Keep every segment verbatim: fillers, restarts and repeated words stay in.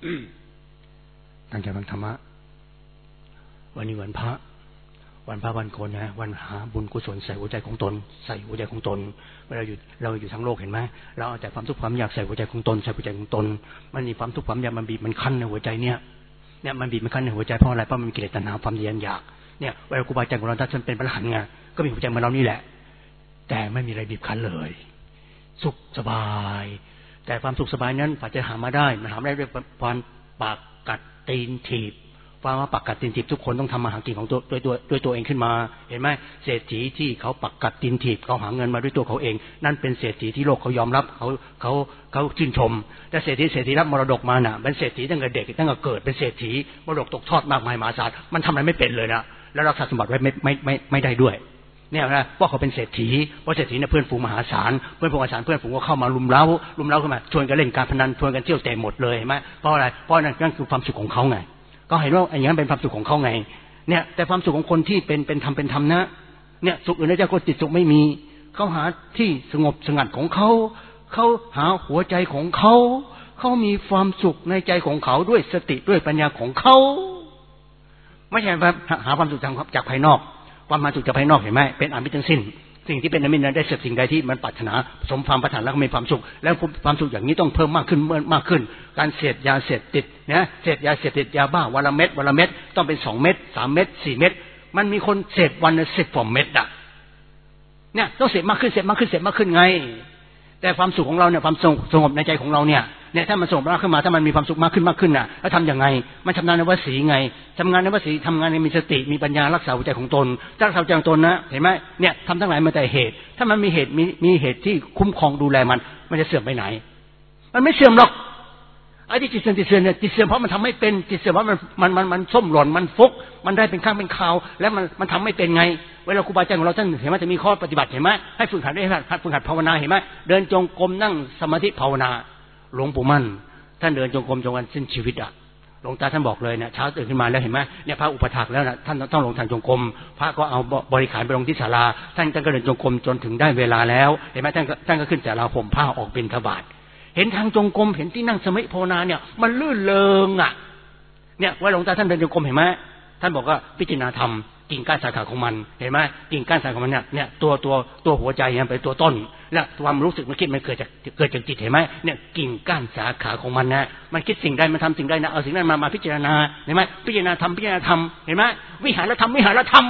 ตั้งใจฟังธรรมะวันนี้วันพระวันพระวันโกนนะวันหาบุญกุศลใส่หัวใจของตนใส่หัวใจของตนเวลาอยู่เราอยู่ทั้งโลกเห็นไหมเราเอาแต่ความทุกข์ความอยากใส่หัวใจของตนใส่หัวใจของตนมันมีความทุกข์ความอยากมันบีบมันคั้นในหัวใจเนี่ยเนี่ยมันบีบมันคั้นในหัวใจเพราะอะไรเพราะมันมีกิเลสตัณหาความทะยานอยากเนี่ยเวลาครูบาอาจารย์ของเราท่านเป็นพระอรหันต์ไงก็มีหัวใจเหมือนเรานี่แหละแต่ไม่มีอะไรบีบคั้นเลยสุขสบายแต่ความสุขสบายนั้นอาจจะหามาได้มันหาไม่ได้ด้วยความปากกัดตีนถีบความว่าปักกัดตีนถีบทุกคนต้องทำมาหากินของตัวด้วยตัวด้วยตัวเองขึ้นมาเห็นไหมเศรษฐีที่เขาปักกัดตีนถีบเขาหาเงินมาด้วยตัวเขาเองนั่นเป็นเศรษฐีที่โลกเขายอมรับเขาเขาเขาชื่นชมแต่เศรษฐีเศรษฐีรับมรดกมาน่ะเป็นเศรษฐีตั้งแต่เด็กตั้งแต่เกิดเป็นเศรษฐีมรดกตกทอดมากมายมหาศาลมันทำอะไรไม่เป็นเลยนะแล้วรักษาสมบัติไว้ไม่ไม่ไม่ไม่ได้ด้วยเนี่ยนะเพราะเขาเป็นเศรษฐีเพราะเศรษฐีเนี่ยเพื่อนฝูงมหาศาลเพื่อนฝูงมหาศาลเพื่อนฝูงก็เข้ามาลุมเล้าลุมเล้าเข้ามาชวนกันเล่นการพนันชวนกันเที่ยวเตะหมดเลยเห็นไหมเพราะอะไรเพราะนั่นนั่นคือความสุขของเขาไงก็เห็นว่าอย่างนั้นเป็นความสุขของเขาไงเนี่ยแต่ความสุขของคนที่เป็นเป็นธรรมเป็นธรรมนะเนี่ยสุขอื่นในใจก็จิตสุขไม่มีเขาหาที่สงบสงัดของเขาเขาหาหัวใจของเขาเขามีความสุขในใจของเขาด้วยสติด้วยปัญญาของเขาไม่ใช่แบบหาความสุขจากภายนอกความมาสุขจากภายนอกเห็นไหมเป็นอมิตรทั้งสิ้นสิ่งที่เป็นอมิตรนั้นได้เสพสิ่งใดที่มันปรารถนาสมความปรารถนาแล้วก็มีความสุขแล้วความสุขอย่างนี้ต้องเพิ่มมากขึ้นมากขึ้นการเสพยาเสพติดนะเสพยาเสพติดยาบ้าวันละเม็ดวันละเม็ดต้องเป็นสองเม็ดสามเม็ดสี่เม็ดมันมีคนเสพวันละสิบกว่าเม็ดอ่ะเนี่ยต้องเสพมากขึ้นเสพมากขึ้นเสพมากขึ้นไงแต่ความสุขของเราเนี่ยความสงบในใจของเราเนี่ยเนี่ยถ้ามันสงบมากขึ้นมาถ้ามันมีความสุขมากขึ้นมากขึ้นน่ะแล้วทำยังไงมันชำนาญในวสีไงทำงานในวสีทำงานในมีสติมีปัญญารักษาหัวใจของตนรักษาหัวใจของตนนะเห็นไหมเนี่ยทำทั้งหลายมาแต่เหตุถ้ามันมีเหตุมีมีเหตุที่คุ้มครองดูแลมันมันจะเสื่อมไปไหนมันไม่เสื่อมหรอกไอ้ที่จิตเสื่อมจิตเสื่อมเนี่ยจิตเสื่อมเพราะมันทำไม่เป็นจิตเสื่อมเพราะมันมันมันมันส้มหล่นมันฟุกมันได้เป็นข้างเป็นคราวแล้วมันมันทำไม่เป็นไงเวลาครูบาอาจารย์ของเราท่านเห็นไหมจะมีข้อปฏิบัติเห็นไหมให้ฝึกหัดได้หัดฝึกหัดภาวนาเห็นไหมเดินจงกรมนั่งสมาธิภาวนาหลวงปู่มั่นท่านเดินจงกรมจนวันสิ้นชีวิตอ่ะหลวงตาท่านบอกเลยเนี่ยเช้าตื่นขึ้นมาแล้วเห็นไหมเนี่ยพระอุปถากแล้วนะท่านต้องลงทางจงกรมพระก็เอาบริขารไปลงที่ศาลาท่านท่านก็เดินจงกรมจนถึงได้เวลาแล้วเห็นไหมท่านท่านก็ขึ้นศาลาห่มผ้าออกบิณฑบาตเห็นทางจงกรมเห็นที่นั่งสมาธิภาวนาเนี่ยมันลื่นเลงอ่ะเนี่ยว่าหลวงตาท่านเดินจงกรมเห็นไหมท่านบอกว่าพิจารณาธรรมกิ่งก้านสาขาของมันเห็นไหมกิ่งก้านสาขาของมันเนี่ยเนี่ยตัวตัวตัวหัวใจเนี่ยเป็นตัวต้นและความรู้สึกมันคิดมันเกิดจากเกิดจากจิตเห็นไหมเนี่ยกิ่งก้านสาขาของมันนะมันคิดสิ่งใดมันทำสิ่งใดนะเอาสิ่งนั้นมามาพิจารณาเห็นไหมพิจารณาธรรมพิจารณาธรรมเห็นไหมวิหารธรรมวิหารธรรม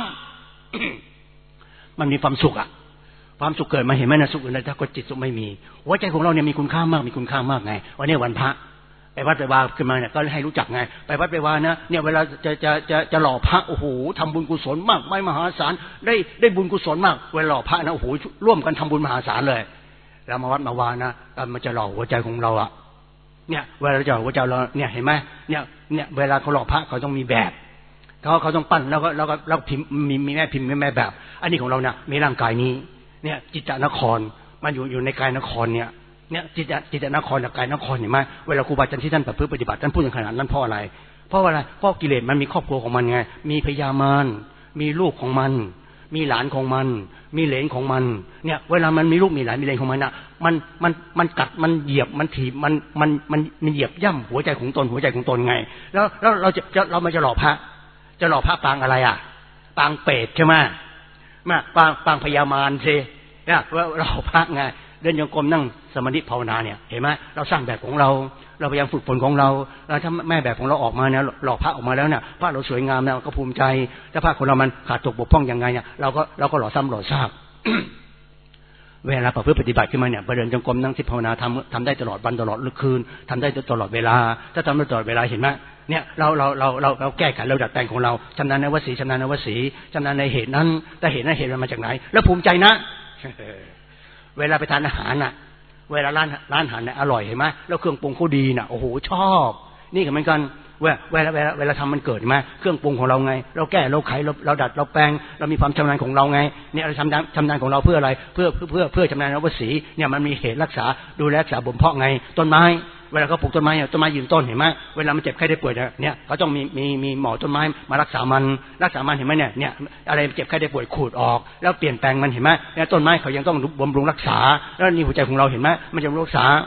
มันมีความสุขอะความสุขเกิดมาเห็นไหมนะสุขอื่นใดถ้าก็จิตสุขไม่มีหัวใจของเราเนี่ยมีคุณค่ามากมีคุณค่ามากไงวันนี้วันพระไปวัดไปวาขึ้นมาเนี่ยก็ให้รู้จักไงไปวัดไปวานะเนี่ยเวลาจะจะจะจะหล่อพระโอ้โหทำบุญกุศลมากไม่มหาศาลได้ได้บุญกุศลมากเวลาหล่อพระนะโอ้โหร่วมกันทำบุญมหาศาลเลยเรามาวัดมาวานะมันจะหล่อหัวใจของเราอะเนี่ยเวลาเราจะหัวใจเราเนี่ยเห็นไหมเนี่ยเนี่ยเวลาเขาหล่อพระเขาต้องมีแบบเขาเขาต้องปั้นแล้วก็แล้วก็แล้วพิมพ์มีมีแม่พิมพ์แม่แบบอันนี้ของเราเนี่ยมีร่างกายนี้เนี่ยจิตตนครมันอยู่อยู่ในกายนครเนี่ยเนี่ยจิตจิตนครกับกายนครเห็นไหมเวลาครูบาอาจารย์ที่ท่านประพฤติปฏิบัติท่านพูดอย่างขนาดนั้นเพราะอะไรเพราะอะไรเพราะกิเลสมันมีครอบครัวของมันไงมีพญามารมีลูกของมันมีหลานของมันมีเหลนของมันเนี่ยเวลามันมีลูกมีหลานมีเหลนของมันน่ะมันมันมันกัดมันเหยียบมันถีบมันมันมันมันเหยียบย่ำหัวใจของตนหัวใจของตนไงแล้วแล้วเราจะเราไม่จะหล่อพระจะหล่อพระปางอะไรอ่ะปางเปรตใช่ไหมมาปางปางพญามารสิเนี่ยเราพระไงเดินโยกรมนั่งสมาธิภาวนาเนี่ยเห็นไหมเราสร้างแบบของเราเราพยายามฝึกฝนของเราแล้วถ้าแม่แบบของเราออกมาเนี่ยหล่อพระออกมาแล้วเนี่ยพระเราสวยงามเนี่ยก็ภูมิใจถ้าพระของเรามันขาดตกบกพร่องยังไงเนี่ยเราก็เราก็หล่อซ้ำหล่อซาก เวลาประพฤติปฏิบัติขึ้นมาเนี่ยเดินจงกรมนั่งสมาธิภาวนาทำทำได้ตลอดวันตลอดคืนทำได้ตลอดเวลาถ้าทำได้ตลอดเวลาเห็นไหมเนี่ยเราเราเราเราเราแก้ไขเราดัดแปลงของเราชำนาญในวสีชำนาญในวสีชำนาญในเหตุนั้นแต่เหตุนั้นเหตุมันมาจากไหนแล้วภูมิใจนะ เวลาไปทานอาหารน่ะเวลาร้านร้านอาหารเนี่ยอร่อยเห็นไหมแล้วเครื่องปรุงเขาดีน่ะโอ้โหชอบนี่ก็เหมือนกันเวลาเวลาเวลาเวลาทำมันเกิดไหมเครื่องปรุงของเราไงเราแก้เราไขเราเราดัดเราแปลงเรามีความชำนาญของเราไงเนี่ยเราชำนาญชำนาญของเราเพื่ออะไรเพื่อเพื่อเพื่อเพื่อชำนาญในวสีเนี่ยมันมีเหตุรักษาดูแลรักษาบ่มเพาะไงต้นไม้เวลาเขาปลูกต้นไม้ต้นไม้ยืนต้นเห็นไหมเวลามันเจ็บไข้ได้ป่วยเนี่ยเขาต้องมีมีมีหมอต้นไม้มารักษามันรักษามันเห็นไหมเนี่ยเนี่ยอะไรเจ็บไข้ได้ป่วยขูดออกแล้วเปลี่ยนแปลงมันเห็นไหมเนี่ยต้นไม้เขายังต้องบำรุงรักษาแล้วนี่หัวใจของเราเห็นไหมมันจะรักษา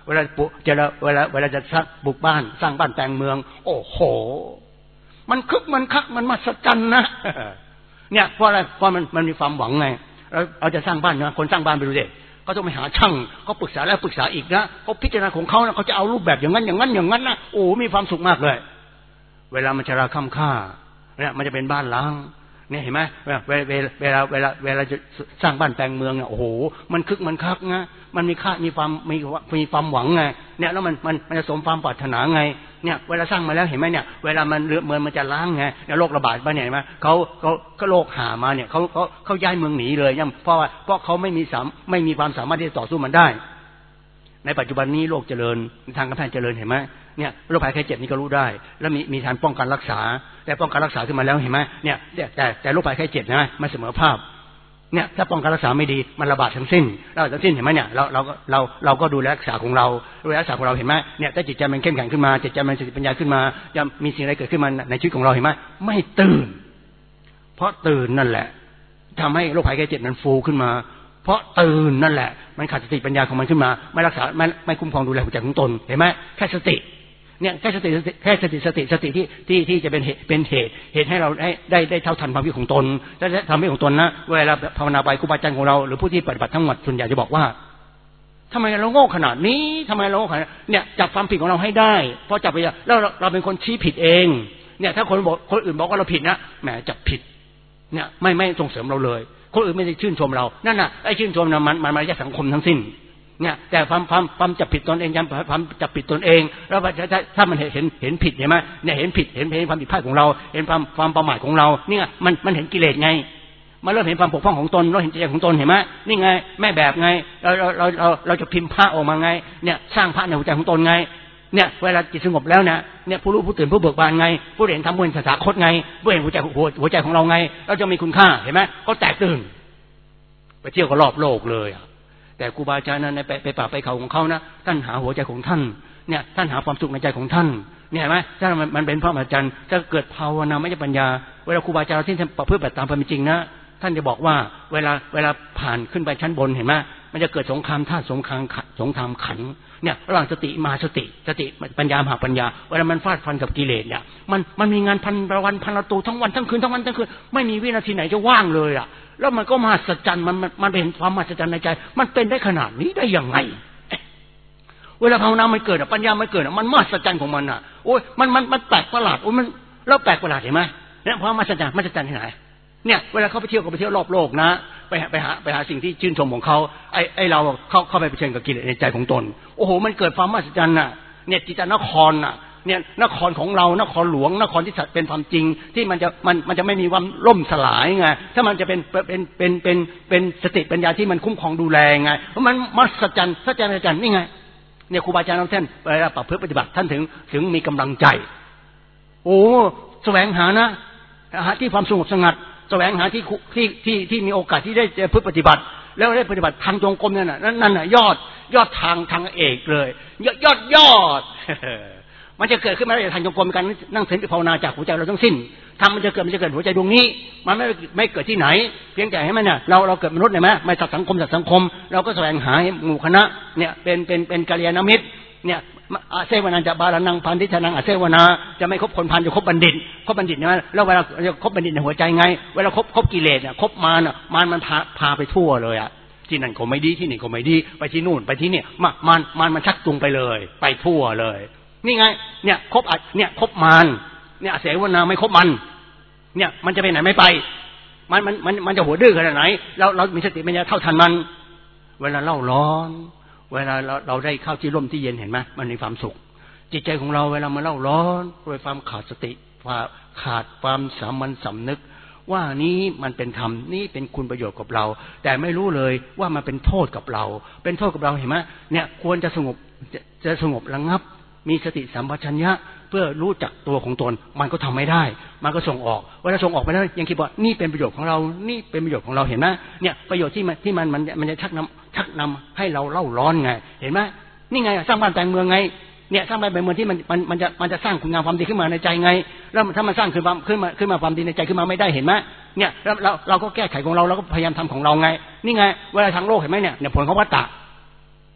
เวลาปลูกจะเวลาเวลาจะสร้างปลูกบ้านสร้างบ้านแต่งเมืองโอ้โหมันคึกมันคักมันมหัศจรรย์นะเนี่ยเพราะอะไรเพราะมันมันมีความหวังไงเราเราจะสร้างบ้านนะคนสร้างบ้านไปดูเด็กเขาต้องไปหาช่างเขาปรึกษาแล้วปรึกษาอีกนะเขาพิจารณาของเขานะเขาจะเอารูปแบบอย่างนั้นอย่างนั้นอย่างนั้นนะโอ้มีความสุขมากเลยเวลามันจะราค่ำค่าเนี่ยมันจะเป็นบ้านล้างเนี่ยเห็นไหมเวลาเวลาเวลาเวลาจะสร้างบ้านแต่งเมืองเนี่ยโอ้โหมันคึกมันคักนะมันมีค่ามีความมีมีความหวังไงเนี่ยแล้วมันมันมันจะสมความปรารถนาไงเนี่ยเวลาสร้างมาแล้วเห็นไหมเนี่ยเวลามันเรือเมืองมันจะล้างไงเนี่ยโรคระบาดไปเนี่ยเห็นไหมเขาเขาก็โรคหามาเนี่ยเขาเขาเขาย้ายเมืองหนีเลยย่เพราะว่าเพราะเขาไม่มีสามไม่มีความสามารถที่จะต่อสู้มันได้ในปัจจุบันนี้โรคเจริญทางการแพทย์เจริญเห็นไหมเนี่ยโรคภัยไข้เจ็บนี่ก็รู้ได้แล้วมีมีทางป้องกันรักษาแต่ป้องกันรักษาขึ้นมาแล้วเห็นไหมเนี่ยแต่แต่โรคภัยไข้เจ็บนะไม่เสมอภาพเนี่ยถ้าป้องกันรักษาไม่ดีมันระบาดทั้งสิ้นเราทั้งสิ้นเห็นไหมเนี่ยเราเราเราเราก็ดูแลรักษาของเราดูแลรักษาของเราเห็นไหมเนี่ยถ้าจิตใจมันเข้มแข็งขึ้นมาจิตใจมันสติปัญญาขึ้นมาจะมีสิ่งอะไรเกิดขึ้นมาในชีวิตของเราเห็นไหมไม่ตื่นเพราะตื่นนั่นแหละทำให้โรคภัยไข้เจ็บนั้นฟูขึ้นมาเพราะตื่นนั่นแหละมันขาดสติปัญญาของมันขึ้นมาไม่รักษาไม่ไม่คุ้มครองดูแลหัวใจของตนเห็นไหมแค่สติเนี่ยแค่สติแค่สติสติสติที่ที่ที่จะเป็นเหตุเป็นเหตุเหตุให้เราได้ได้ได้เท่าทันความคิดของตนและทำให้ของตนนะเวลาภาวนาไปครูบาอาจารย์ของเราหรือผู้ที่ปฏิบัติทั้งหมดส่วนใหญ่จะบอกว่าทำไมเราโง่ขนาดนี้ทำไมเราโง่ขนาดเนี่ยจับความผิดของเราให้ได้เพราะจับไปแล้วเราเราเป็นคนชี้ผิดเองเนี่ยถ้าคนบอกคนอื่นบอกว่าเราผิดนะแหมจับผิดเนี่ยไม่ไม่ส่งเสริมเราเลยคนอื่นไม่ได้ชื่นชมเรานั่นน่ะไอ้ชื่นชมนะมันมันมาจากสังคมทั้งสิ้นเนี่ยแต่ความความความจับผิดตนเองยังความจับผิดตนเองแล้วถ้าถ้ามันเห็นเห็นเห็นผิดใช่ไหมเนี่ยเห็นผิดเห็นเห็นความผิดพลาดของเราเห็นความความประมาทของเราเนี่ยมันมันเห็นกิเลสไงมันเริ่มเห็นความบกพร่องของตนเราเห็นใจของตนเห็นไหมนี่ไงแม่แบบไงเราเราเราเราเราจะพิมพ์พระออกมาไงเนี่ยสร้างพระในหัวใจของตนไงเนี่ยเวลาจิตสงบแล้วเนี่ยเนี่ยผู้รู้ผู้ตื่นผู้เบิกบานไงผู้เห็นธรรมเป็นสถาคตไงผู้เห็นหัวใจหัวหัวใจของเราไงเราจะมีคุณค่าเห็นไหมเขาแตกตื่นไปเที่ยวก็รอบโลกเลยแต่ครูบาอาจารย์นั้นไปไปป่าไปเขาของเขานะท่านหาหัวใจของท่านเนี่ยท่านหาความสุขในใจของท่านเนี่ยเห็นไหมถ้ามันมันเป็นพระอาจารย์จะเกิดภาวนาไม่ใช่ปัญญาเวลาครูบาอาจารย์ที่ท่านประพฤติแบบตามความเป็นจริงนะท่านจะบอกว่าเวลาเวลาผ่านขึ้นไปชั้นบนเห็นไหมมันจะเกิดสงครามธาตุสงครามสงครามขันเนี่ยระหว่างสติมาสติสติปัญญามหาปัญญาเวลามันฟาดฟันกับกิเลสเนี่ยมันมันมีงานพันประวันพันประตูทั้งวันทั้งคืนทั้งวันทั้งคืนไม่มีวินาทีไหนจะว่างเลยอ่ะแล้วมันก็มหัศจรรย์มันมันมันเป็นความมหัศจรรย์ในใจมันเป็นได้ขนาดนี้ได้ยังไงเวลาภาวนามันเกิดปัญญามันเกิดมันมหัศจรรย์ของมันอ่ะโอ้ยมันมันมันแปลกประหลาดโอ้ยมันแล้วแปลกประหลาดเห็นไหมเนี่ยเพราะมหัศจรรย์มหัศจรรย์ที่ไหนเนี่ยเวลาเขาไปเที่ยวก็ไปเที่ยวรอบโลกนะไปไปหาไปหาสิ่งที่ชื่นชมของเขาไอ้ไอ้เราเข้าเข้าไปเผชิญกับกิเลสในใจของตนโอ้โหมันเกิดความมหัศจรรย์น่ะเนี่ยจิตตนครน่ะเนี่ยนครของเรานครหลวงนครที่สัตว์เป็นความจริงที่มันจะมันมันจะไม่มีวันล่มสลายไงถ้ามันจะเป็นเป็นเป็นเป็นเป็นสติปัญญาที่มันคุ้มครองดูแลไงเพราะมันมหัศจรรย์มหัศจรรย์นี่ไงเนี่ยครูบาอาจารย์ท่านเวลาประพฤติปฏิบัติท่านถึงถึงมีกำลังใจโอ้แสวงหานะหาที่ความสงบสงัดแสวงหาที่ที่ที่ที่มีโอกาสที่ได้จะพึ่งปฏิบัติแล้วได้ปฏิบัติทางจงกรมนั่นน่ะนั่นน่ะยอดยอดทางทางเอกเลยยอดยอดยอด มันจะเกิดขึ้นมาได้ทางจงกรมการนั่งสมาธิภาวนาจากหัวใจเราทั้งสิ้นทำมันจะเกิดมันจะเกิดหัวใจดวงนี้มันไม่ไม่เกิดที่ไหนเพียงแต่ให้มันเนี่ยเราเราเกิดมนุษย์เนี่ยไหมไม่สัตว์สังคมสัตว์สังคมเราก็แสวงหาหมู่คณะเนี่ยเป็นเป็นเป็นกัลยาณมิตรเนี่ยอาเซวนันจะบาลนังพันธิชนังอาเซวนาจะไม่คบคนพันจะคบบัณฑิตคบบัณฑิตนะแล้วเวลาจะคบบัณฑิตในหัวใจไงเวลาคบคบกิเลสเนี่ยคบมารน่ะมารมันพาพาไปทั่วเลยอ่ะที่นั่นก็ไม่ดีที่นี่ก็ไม่ดีไปที่นู่นไปที่นี่มามารมารมันชักจูงไปเลยไปทั่วเลยนี่ไงเนี่ยคบเนี่ยคบมารเนี่ยอาเซวนาไม่คบมันเนี่ยมันจะไปไหนไม่ไปมันมันมันมันจะหัวดื้อขนาดไหนเราเรามีสติปัญญาเท่าทันมันเวลาเล่าร้อนเวลาเราเราได้เข้าที่ร่มที่เย็นเห็นไหมมันมีความสุขจิตใจของเราเวลามันเล่าร้อนด้วยความขาดสติขาดความสามัญสำนึกว่านี้มันเป็นธรรมนี่เป็นคุณประโยชน์กับเราแต่ไม่รู้เลยว่ามันเป็นโทษกับเราเป็นโทษกับเราเห็นไหมเนี่ยควรจะสงบจะจะสงบระงับมีสติสัมปชัญญะเพื่อรู้จักตัวของตนมันก็ทำไม่ได้มันก็ส่งออกเวลาส่งออกไปแล้วยังคิดว่านี่เป็นประโยชน์ของเรานี่เป็นประโยชน์ของเราเห็นไหมเนี่ยประโยชน์ที่มันที่มันมันมันจะชักนำชักนำให้เราเล่าร้อนไงเห็นไหมนี่ไงสร้างบ้านแต่งเมืองไงเนี่ยสร้างบ้านแต่งเมืองที่มันมันมันจะมันจะสร้างคุณงามความดีขึ้นมาในใจไงแล้วถ้ามันสร้างขึ้นมาขึ้นมาขึ้นมาความดีในใจขึ้นมาไม่ได้เห็นไหมเนี่ยแล้วเราเราก็แก้ไขของเราเราก็พยายามทำของเราไงนี่ไงเวลาทางโลกเห็นไหมเนี่ยเนี่ยผลของวัฏฏะ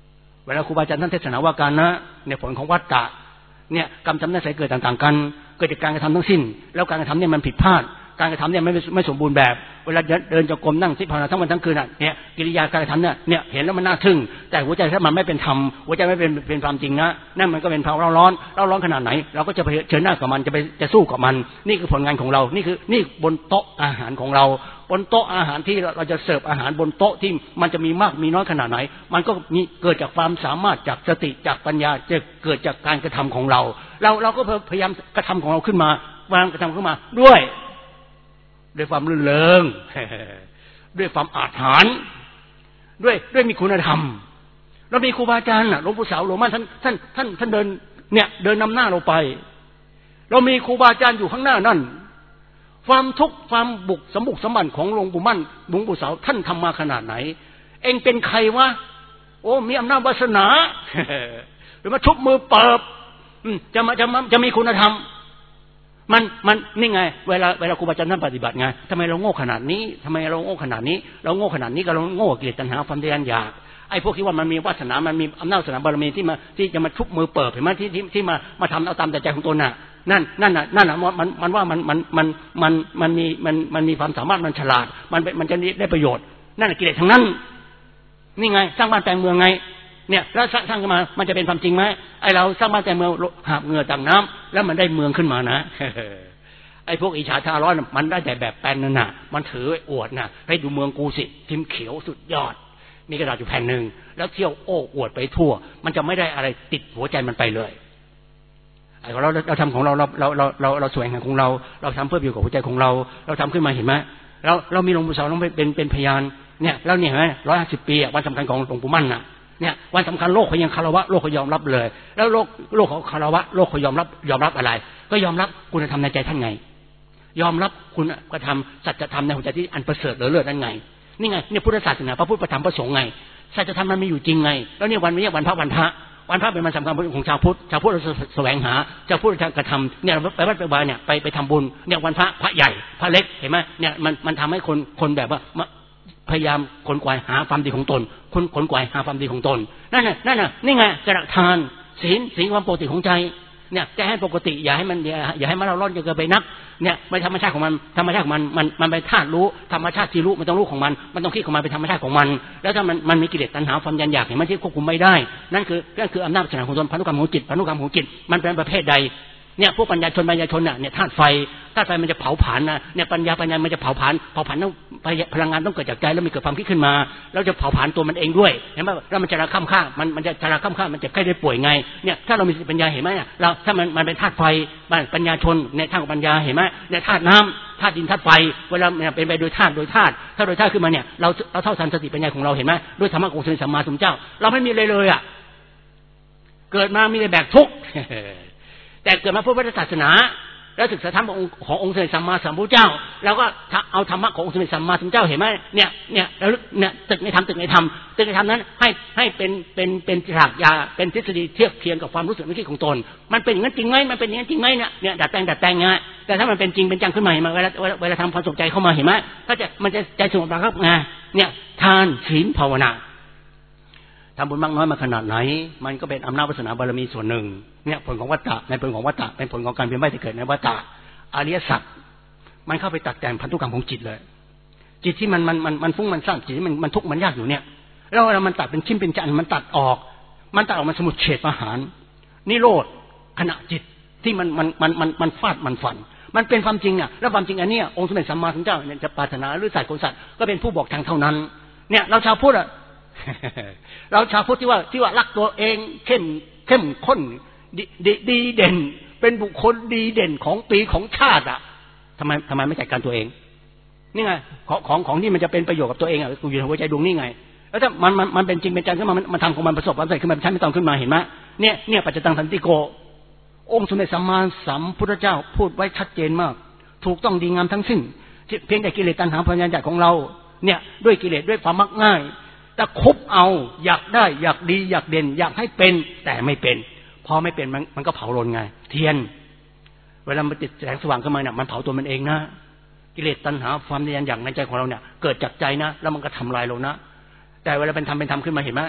เวลาครูบาอาจารย์ท่านเทศนาว่าการนะเนี่ยผลของวัฏฏะเนี่ยกรรมจำแนกสายเกิดต่างๆกันเกิดจากการกระทำทั้งสิ้นแล้วการกระทำเนี่ยมันผิดพลาดการกระทำเนี่ยไม่ไม่สมบูรณ์แบบเวลาเดินจงกรมนั่งสิภาวนาทั้งวันทั้งคืนเนี่ยกิริยาการกระทำเนี่ยเนี่ยเห็นแล้วมันน่าทึ่งแต่หัวใจถ้ามันไม่เป็นธรรมหัวใจไม่เป็นเป็นความจริงนะนั่นมันก็เป็นภาวะร้อนเราร้อนขนาดไหนเราก็จะเผชิญหน้ากับมันจะไปจะสู้กับมันนี่คือผลงานของเรานี่คือนี่บนโต๊ะอาหารของเราบนโต๊ะอาหารที่เราจะเสิร์ฟอาหารบนโต๊ะที่มันจะมีมากมีน้อยขนาดไหนมันก็มีเกิดจากความสามารถจากสติจากปัญญาจะเกิดจากการกระทำของเราเราเราก็พยายามกระทำของเราขึ้นมาวางกระทำขึ้นมาด้วยด้วยความรื่นเริงด้วยความอาถรรพ์ด้วยด้วยมีคุณธรรมเรามีครูบาอาจารย์น่ะหลวงปู่เสาหลวงมั่นท่านท่านท่านท่านเดินเนี่ยเดินนำหน้าเราไปเรามีครูบาอาจารย์อยู่ข้างหน้านั่นความทุกข์ความบุกสมบุกสมบันของหลวงปู่มั่นหลวงปู่เสาท่านทำมาขนาดไหนเองเป็นใครวะโอ้มีอำนาจวาสนาหรือมาทุบมือเปิบจะมาจะมาจะมีคุณธรรมมันมันนี่ไงเวลาเวลาครูบาอาจารย์ท่านปฏิบัติไงทำไมเราโง่ขนาดนี้ทำไมเราโง่ขนาดนี้เราโง่ขนาดนี้ก็เราโง่กิเลสตัณหาความทะยานอยากไอ้พวกที่ว่ามันมีวาสนามันมีอำนาจวาสนาบารมีที่มาที่จะมาทุบมือเปิบเห็นไหมที่ที่ที่มามาทำเอาตามแต่ใจของตนน่ะนั่นนั่นน่ะนั่นน่ะมันมันว่ามันมันมันมันมันมีมันมันมีความสามารถมันฉลาดมันมันจะได้ประโยชน์นั่นกิเลสทั้งนั้นนี่ไงสร้างบ้านแปลงเมืองไงเนี่ยแล้วสร้างขึ้นมามันจะเป็นความจริงไหมไอ้เราสร้างบ้านแปลงเมืองหาบเหงื่อต่างน้ำแล้วมันได้เมืองขึ้นมานะไอ้พวกอิจฉาทาร้อนมันได้แต่แบบแปลนนั่นน่ะมันถืออวดน่ะให้ดูเมืองกูสิทิมเขียวสุดยอดมีกระดาษอยู่แผ่นหนึ่งแล้วเที่ยวโอ้อวดไปทั่วมันจะไม่ได้อะไรติดหัวใจมันไปเลยไอ้เราเราทำของเราเราเราเราเราเราแสวงหาของเราเราทำเพื่ออยู่กับหัวใจของเราเราทำขึ้นมาเห็นไหมเราเรามีหลวงปู่เสาต้องเป็นเป็นพยานเนี่ยแล้วเนี่ยเห็นไหมร้อยห้าสิบปีวันสำคัญของหลวงปู่มั่นน่ะเนี่ยวันสำคัญโลกเขายังคารวะโลกเขายอมรับเลยแล้วโลกโลกเขาคารวะโลกเขายอมรับยอมรับอะไรก็ยอมรับคุณธรรมในใจท่านไงยอมรับคุณกระทำสัจธรรมในหัวใจที่อันประเสริฐเหลือเลิศนั่นไงนี่ไงเนี่ยพุทธศาสนาพระพุทธธรรมพระสงฆ์ไงสัจธรรมมันมีอยู่จริงไงแล้วเนี่ยวันนี้วันพระวันพระวันพระเป็นวันสำคัญของชาวพุทธชาวพุทธเราแสวงหาชาวพุทธกระทำเนี่ยไปวัดไปวาเนี่ยไปไปทำบุญเนี่ยวันพระพระใหญ่พระเล็กเห็นไหมเนี่ยมันมันทำให้คนคนแบบว่าพยายามขนกวายหาความดีของตนคนขนกวายหาความดีของตนนั่นน่ะนั่นน่ะนี่ไงกระทานศีลศีลความปกติของใจเนี่ยจะให้ปกติอย่าให้มันอย่าให้มันเราร้อนจนเกินไปนักเนี่ยไม่ธรรมชาติของมันธรรมชาติของมันมันมันเป็นธาตุรู้ธรรมชาติที่รู้มันต้องรู้ของมันมันต้องคิดของมันเป็นธรรมชาติของมันแล้วถ้ามันมันมีกิเลสตัณหาความยันอยากเห็นไหมที่ควบคุมไม่ได้นั่นคือนั่นคืออำนาจของตนพันธุกรรมของจิตพันธุกรรมของจิตมันเป็นประเภทใดเนี่ยพวกปัญญาชนปัญญาชนน่ะเนี่ยธาตุไฟธาตุไฟมันจะเผาผลาญนะเนี่ยปัญญาปัญญามันจะเผาผลาญเผาผลาญต้องพลังงานต้องเกิดจากใจแล้วมีเกิดความคิดขึ้นมาแล้วจะเผาผลาญตัวมันเองด้วยเห็นไหมแล้วมันจะระค่ำค่ามันมันจะจะระค่ำค่ามันจะใกล้ได้ป่วยไงเนี่ยถ้าเรามีปัญญาเห็นไหมเนี่ยเราถ้ามันมันเป็นธาตุไฟปัญญาชนเนี่ยทางปัญญาเห็นไหมเนี่ยธาตุน้ำธาตุดินธาตุไฟเวลาเนี่ยเป็นไปโดยธาตุโดยธาตุถ้าโดยธาตุขึ้นมาเนี่ยเราเราเท่าทันสติปัญญาของเราเห็นไหมด้วยธรรมะของสัมมาสัมพุทธเจ้าเราไม่มีเลยเลยอ่ะเกิดมามีแต่แบกทุกข์แต่เกิดมาพุทธศาสนาแล้วศึกษาธรรมขององค์สมเด็จสัมมาสัมพุทธเจ้าแล้วก็เอาธรรมะขององค์สมเด็จสัมมาสัมพุทธเจ้าเห็นไหมเนี่ยเนี่ยแล้วเนี่ยตึกในธรรมตึกในธรรมตึกในธรรมนั้นให้ให้เป็นเป็นเป็นหลักยาเป็นทฤษฎีเทียบเคียงกับความรู้สึกนึกคิดของตนมันเป็นอย่างนั้นจริงไหมมันเป็นอย่างนั้นจริงไหมเนี่ยเนี่ยดัดแปลงดัดแปลงไงแต่ถ้ามันเป็นจริงเป็นจังขึ้นมาเห็นไหมเวลาเวลาทำความสนใจเข้ามาเห็นไหมก็จะมันจะใจสงบระงับไงเนี่ยทานศีลภาวนาทำบุญมากน้อยมาขนาดไหนมันก็เป็นอำนาจวาสนาบารมีส่วนหนึ่งเนี่ยผลของวัฏฏะในผลของวัฏฏะเป็นผลของการเวียนว่ายตายเกิดในวัฏฏะอริยสัจมันเข้าไปตัดแต่งพันธุกรรมของจิตเลยจิตที่มันมันมันมันฟุ้งมันซ่านจิตที่มันมันทุกข์มันยากอยู่เนี่ยแล้วเวลามันตัดเป็นชิ้นเป็นจันมันตัดออกมันตัดออกมาสมุทเฉดประหารนิโรธขณะจิตที่มันมันมันมันมันฟาดมันฝันมันเป็นความจริงอ่ะแล้วความจริงอันนี้องค์สมเด็จสัมมาสัมพุทธเจ้าเนี่ยจะปรารถนาหรือสัตว์ของสัตว์ก็เป็นผู้บอกทางเท่านั้นเนี่ยเราชาวพุทธอ่ะเราชาวพุทธที่ว่าที่ว่ารักตัวเองเข้มเข้มข้นดีดีเด่นเป็นบุคคลดีเด่นของปีของชาติอ่ะทำไมทำไมไม่จัดการตัวเองนี่ไงของของของที่มันจะเป็นประโยชน์กับตัวเองอ่ะอยู่ในหัวใจดวงนี่ไงแล้วถ้ามันมันมันเป็นจริงเป็นจังขึ้นมามันทำของมันประสบความสำเร็จขึ้นมาชั้นไม่ต้องขึ้นมาเห็นไหมเนี่ยเนี่ยปัจจตังสันติโกองค์สมเด็จสัมมาสัมพุทธเจ้าพูดไว้ชัดเจนมากถูกต้องดีงามทั้งสิ้นเพียงแต่กิเลสตัณหาพยานอยากของเราเนี่ยด้วยกิเลสด้วยความมักง่ายแต่คุบเอาอยากได้อยากดีอยากเด่นอยากให้เป็นแต่ไม่เป็นพอไม่เป็นมันมันก็เผาลนไงเทียนเวลามันติดแสงสว่างขึ้นมาเนี่ยมันเผาตัวมันเองนะกิเลสตัณหาความทะยานอยากในใจของเราเนี่ยเกิดจากใจนะแล้วมันก็ทำลายเรานะแต่เวลาเป็นธรรมเป็นธรรมขึ้นมาเห็นไหม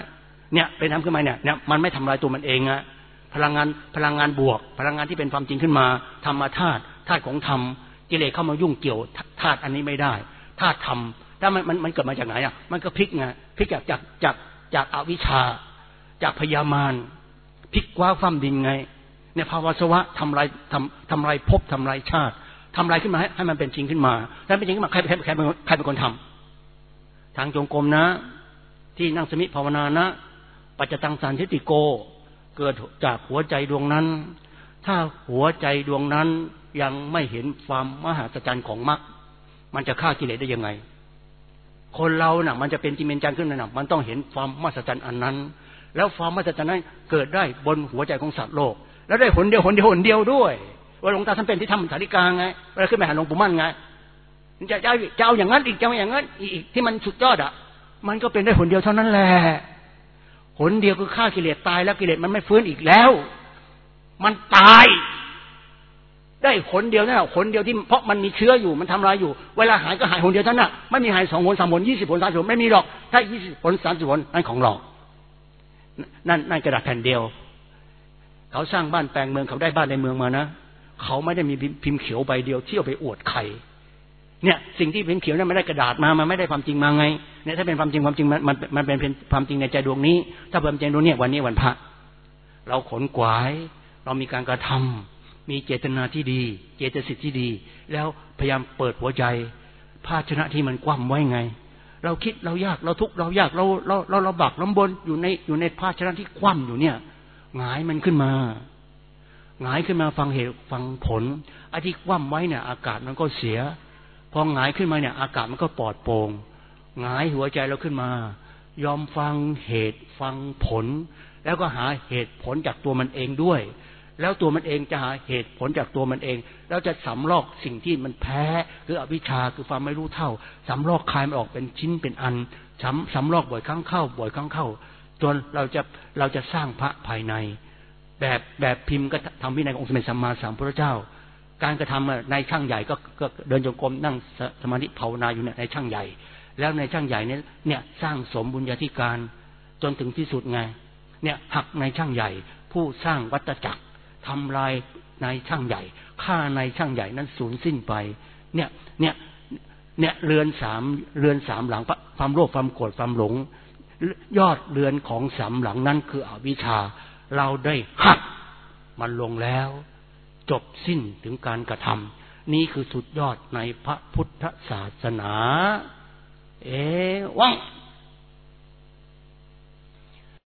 เนี่ยเป็นทำขึ้นมาเนี่ยเนี่ยมันไม่ทำลายตัวมันเองอะพลังงานพลังงานบวกพลังงานที่เป็นความจริงขึ้นมาธรรมธาตุธาตุของธรรมกิเลสเข้ามายุ่งเกี่ยวธาตุอันนี้ไม่ได้ธาตุธรรมแล้วมันมันมันเกิดมาจากไหนอ่ะมันก็พลิกไงพลิกจากจากจากจากอวิชชาจากพยามารพลิกคว้าความดินไงเนี่ยภาวะสวะทำลายทำทำลายภพทำลายชาติทำลายขึ้นมาให้ให้มันเป็นจริงขึ้นมาแล้วเป็นจริงขึ้นมาใครใครใครเป็นใครเป็นคนทำทางจงกรมนะที่นั่งสมิภาวนานะปัจจตังสันทิติโกเกิดจากหัวใจดวงนั้นถ้าหัวใจดวงนั้นยังไม่เห็นความมหัศจรรย์ของมรรคมันจะฆ่ากิเลสได้ยังไงคนเราน่ะมันจะเป็นจิเมนจันขึ้นน่ะมันต้องเห็นความมหัศจรรย์อันนั้นแล้วความมหัศจรรย์นั้นเกิดได้บนหัวใจของสัตว์โลกแล้วได้หนเดียวหนเดียวหนเดียวด้วยว่าหลวงตาท่านเป็นที่ทำสาริกาไงเวลาขึ้นไปหาหลวงปู่มั่นไงจะจะจะเอาอย่างนั้นอีกจะเอาอย่างนั้นอีกที่มันสุดยอดอ่ะมันก็เป็นได้หนเดียวเท่านั้นแหละหนเดียวคือฆ่ากิเลสตายแล้วกิเลสมันไม่ฟื้นอีกแล้วมันตายได้หนเดียวนั่นแหละหนเดียวที่เพราะมันมีเชื้ออยู่มันทำลายอยู่เวลาหายก็หายหนเดียวเท่านั้นน่ะไม่มีหายสองหนสามหนยี่สิบหนสามสิบหนไม่มีหรอกถ้ายี่สิบหนสามสิบหนนั่นของหลอกนั่นนั่นกระดาษแผ่นเดียวเขาสร้างบ้านแปลงเมืองเขาได้บ้านในเมืองมานะเขาไม่ได้มีพิมพ์เขียวใบเดียวที่เอาไปอวดใครเนี่ยสิ่งที่พิมพ์เขียวนั้นไม่ได้กระดาษมามันไม่ได้ความจริงมาไงเนี่ยถ้าเป็นความจริงความจริงมันมันมันเป็นความจริงในใจดวงนี้ถ้าความจริงดวงนี้วันนี้วันพระเราขนขวายเรามีการกระทำมีเจตนาที่ดีเจตสิทธิ์ที่ดีแล้วพยายามเปิดหัวใจภาชนะที่มันกว้างไว้ไงเราคิดเรายากเราทุกข์เรายากเราเราเราเราบักลำบนอยู่ในอยู่ในภาชนะที่คว่ำอยู่เนี่ยหงายมันขึ้นมาหงายขึ้นมาฟังเหตุฟังผลไอ้ที่คว่ำไว้เนี่ยอากาศมันก็เสียพอหงายขึ้นมาเนี่ยอากาศมันก็ปลอดโปร่งหงายหัวใจเราขึ้นมายอมฟังเหตุฟังผลแล้วก็หาเหตุผลจากตัวมันเองด้วยแล้วตัวมันเองจะหาเหตุผลจากตัวมันเองแล้วจะสำลอกสิ่งที่มันแพ้คืออวิชชาคือความไม่รู้เท่าสำลอกคายมันออกเป็นชิ้นเป็นอันสำสำลอกบ่อยครั้งเข้าบ่อยครั้งเข้าจนเราจะเราจะสร้างพระภายในแบบแบบพิมพ์ก็ทำวินัยขององค์สมเด็จสัมมาสัมพุทธเจ้าการกระทำในช่างใหญ่ก็ก็เดินจงกรมนั่งสมาธิภาวนาอยู่เนี่ยในช่างใหญ่แล้วในช่างใหญ่เนี่ยเนี่ยสร้างสมบุญญาธิการจนถึงที่สุดไงเนี่ยหักในช่างใหญ่ผู้สร้างวัฏจักรทำลายในช่างใหญ่ฆ่าในช่างใหญ่นั้นสูญสิ้นไปเนี่ยเนี่ยเนี่ยเรือนสามเรือนสามหลังความโลภความโกรธความหลงยอดเรือนของสามหลังนั้นคืออวิชชาเราได้หักมันลงแล้วจบสิ้นถึงการกระทำนี่คือสุดยอดในพระพุทธศาสนาเอวัง